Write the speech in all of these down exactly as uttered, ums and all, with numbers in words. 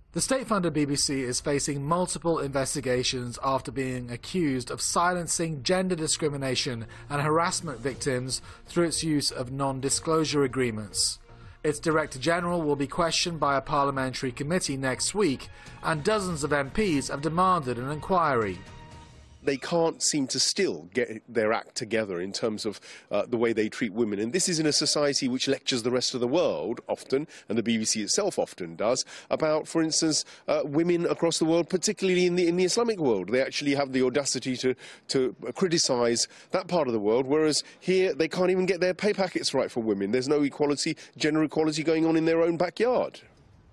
The state-funded B B C is facing multiple investigations after being accused of silencing gender discrimination and harassment victims through its use of non-disclosure agreements. Its Director General will be questioned by a parliamentary committee next week, and dozens of M Ps have demanded an inquiry. They can't seem to still get their act together in terms of uh, the way they treat women. And this is in a society which lectures the rest of the world often, and the B B C itself often does, about, for instance, uh, women across the world, particularly in the, in the Islamic world. They actually have the audacity to, to criticise that part of the world, whereas here they can't even get their pay packets right for women. There's no equality, gender equality going on in their own backyard.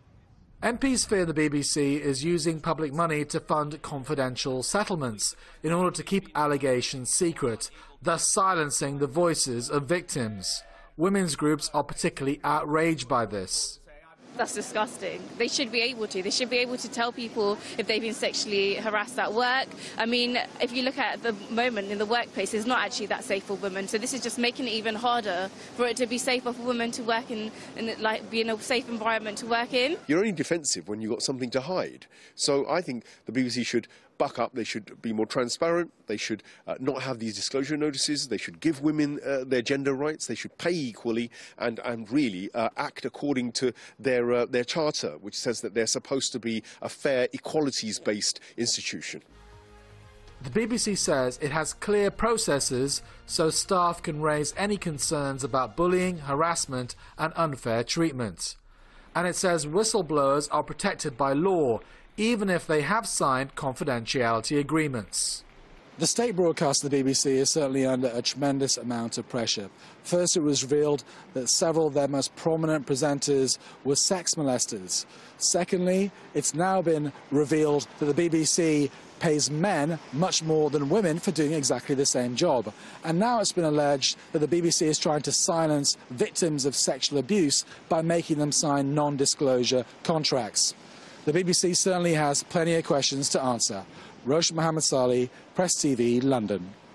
M Ps fear the B B C is using public money to fund confidential settlements in order to keep allegations secret, thus silencing the voices of victims. Women's groups are particularly outraged by this. That's disgusting. They should be able to. They should be able to tell people if they've been sexually harassed at work. I mean, if you look at the moment in the workplace, it's not actually that safe for women. So this is just making it even harder for it to be safer for women to work in, and like be in a safe environment to work in. You're only defensive when you've got something to hide. So I think the B B C should buck up. They should be more transparent. They should uh, not have these disclosure notices. They should give women uh, their gender rights. They should pay equally and, and really uh, act according to their, uh, their charter, which says that they're supposed to be a fair, equalities-based institution. The B B C says it has clear processes so staff can raise any concerns about bullying, harassment and unfair treatment. And it says whistleblowers are protected by law, even if they have signed confidentiality agreements. The state broadcaster, the B B C, is certainly under a tremendous amount of pressure. First, it was revealed that several of their most prominent presenters were sex molesters. Secondly, it's now been revealed that the B B C pays men much more than women for doing exactly the same job. And now it's been alleged that the B B C is trying to silence victims of sexual abuse by making them sign non-disclosure contracts. The B B C certainly has plenty of questions to answer. Roshan Mohammed Salih, Press T V, London.